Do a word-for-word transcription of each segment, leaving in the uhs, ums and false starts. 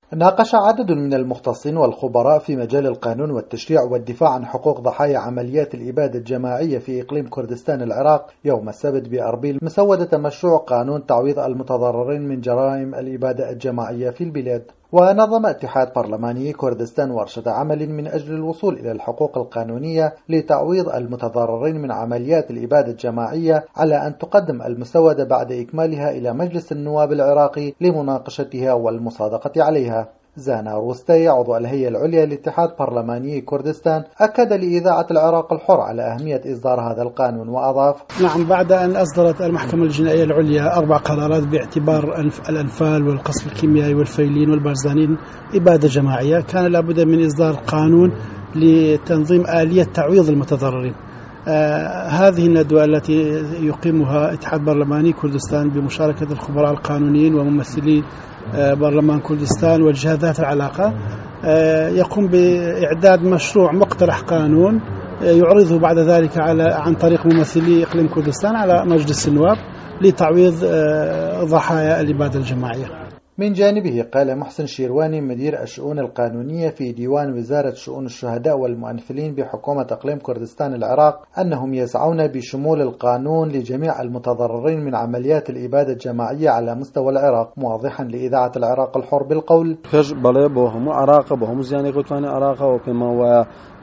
ناقش عدد من المختصين والخبراء في مجال القانون والتشريع والدفاع عن حقوق ضحايا عمليات الإبادة الجماعية في إقليم كردستان العراق يوم السبت بأربيل مسودة مشروع قانون تعويض المتضررين من جرائم الإبادة الجماعية في البلاد. ونظم اتحاد برلماني كردستان ورشة عمل من أجل الوصول إلى الحقوق القانونية لتعويض المتضررين من عمليات الإبادة الجماعية على أن تقدم المسودة بعد إكمالها إلى مجلس النواب العراقي لمناقشتها والمصادقة عليها. زانا روستي عضو الهيئة العليا لاتحاد برلماني كردستان أكد لإذاعة العراق الحر على أهمية إصدار هذا القانون وأضاف: نعم، بعد أن أصدرت المحكمة الجنائية العليا أربع قرارات باعتبار الأنفال والقصف الكيميائي والفيلين والبرزانين إبادة جماعية، كان لابد من إصدار قانون لتنظيم آلية تعويض المتضررين. آه هذه الندوة التي يقيمها اتحاد برلماني كردستان بمشاركة الخبراء القانونيين وممثلي آه برلمان كردستان والجهات ذات العلاقة آه يقوم بإعداد مشروع مقترح قانون آه يعرضه بعد ذلك على عن طريق ممثلي إقليم كردستان على مجلس النواب لتعويض آه ضحايا الإبادة الجماعية. من جانبه قال محسن شيرواني مدير الشؤون القانونية في ديوان وزارة شؤون الشهداء والمؤنفلين بحكومة إقليم كردستان العراق أنهم يسعون بشمول القانون لجميع المتضررين من عمليات الإبادة الجماعية على مستوى العراق، موضحا لإذاعة العراق الحر بالقول: بله بهم عراق بهم زياني قطواني عراق وبما و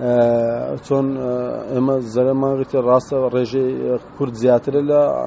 چون اما زلمه غير راس رجي كرد زياتر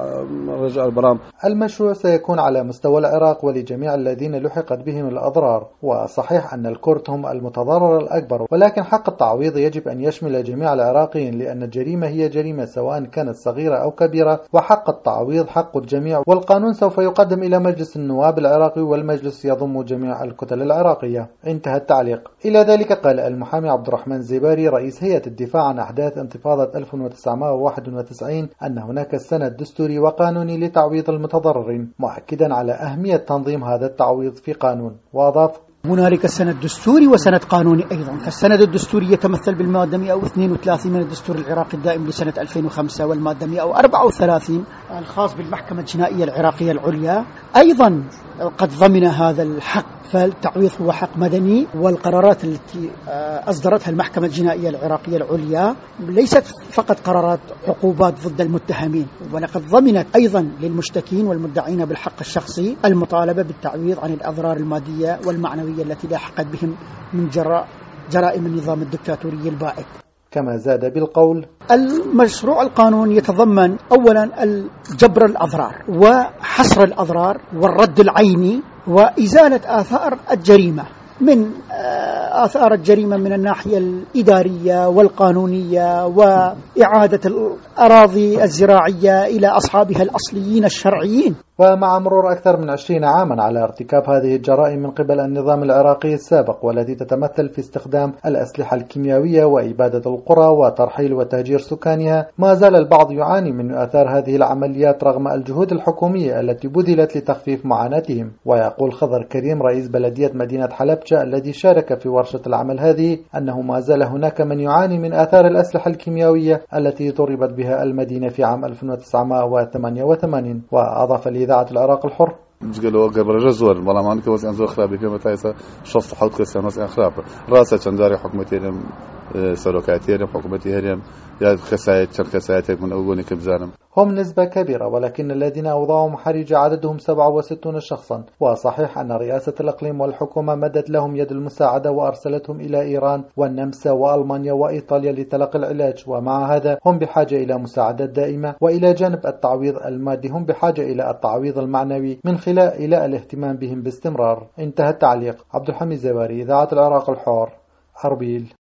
رجع البرام. المشروع سيكون على مستوى العراق ولجميع الذين لحقت بهم الأضرار، وصحيح أن الكرد هم المتضرر الأكبر، ولكن حق التعويض يجب أن يشمل جميع العراقيين لأن الجريمة هي جريمة سواء كانت صغيرة أو كبيرة، وحق التعويض حق الجميع، والقانون سوف يقدم إلى مجلس النواب العراقي والمجلس يضم جميع الكتل العراقية. انتهى التعليق. إلى ذلك قال المحامي عبد الرحمن زباري رئيس هيئة الدفاع عن أحداث انتفاضة ألف وتسعمائة وواحد وتسعين أن هناك سند دستوري وقانوني لتعويض المتضررين، مؤكدا على أهمية تنظيم هذا التعويض في قانون، وأضاف: هنالك سند دستوري وسند قانوني أيضا. السند الدستوري يتمثل بالمادة مئة واثنين وثلاثين من الدستور العراقي الدائم لسنة ألفين وخمسة، والمادة مئة وأربعة وثلاثين الخاص بالمحكمة الجنائية العراقية العليا أيضا قد ضمن هذا الحق، فالتعويض هو حق مدني. والقرارات التي أصدرتها المحكمة الجنائية العراقية العليا ليست فقط قرارات عقوبات ضد المتهمين، ولقد ضمنت أيضا للمشتكين والمدعين بالحق الشخصي المطالبة بالتعويض عن الأضرار المادية والمعنوية التي لاحقت بهم من جراء جرائم النظام الدكتاتوري البائد. كما زاد بالقول: المشروع القانون يتضمن أولا جبر الأضرار وحصر الأضرار والرد العيني وإزالة آثار الجريمة، من آثار الجريمة من الناحية الإدارية والقانونية، وإعادة الأراضي الزراعية إلى أصحابها الأصليين الشرعيين. ومع مرور أكثر من عشرين عاما على ارتكاب هذه الجرائم من قبل النظام العراقي السابق، والتي تتمثل في استخدام الأسلحة الكيميائية وإبادة القرى وترحيل وتهجير سكانها، ما زال البعض يعاني من آثار هذه العمليات رغم الجهود الحكومية التي بذلت لتخفيف معاناتهم. ويقول خضر كريم رئيس بلدية مدينة حلبجة الذي شارك في ورشة العمل هذه أنه ما زال هناك من يعاني من آثار الأسلحة الكيميائية التي ضربت بها المدينة في عام ألف وتسعمائة وثمانية وثمانين. وأضاف لإذاعة العراق الحر: جلو قبل جزور بلمان كوس أنزو خرابي كما تايسا شخص حط كسر ناس أخراب راسه چنداری حکومتیم سلوكاتيرم حكومتي هرم يا خسائر شر خسائر من أولي كبزانم. هم نسبة كبيرة، ولكن الذين أوضاعهم حرجة عددهم سبعة وستين شخصا. وصحيح أن رئاسة الإقليم والحكومة مدت لهم يد المساعدة وأرسلتهم إلى إيران والنمسا وألمانيا وإيطاليا لتلقي العلاج، ومع هذا هم بحاجة إلى مساعدات دائمة، وإلى جانب التعويض المادي هم بحاجة إلى التعويض المعنوي من خلال إلى الاهتمام بهم باستمرار. انتهى التعليق. عبد الحميد زباري، إذاعة العراق الحر، أربيل.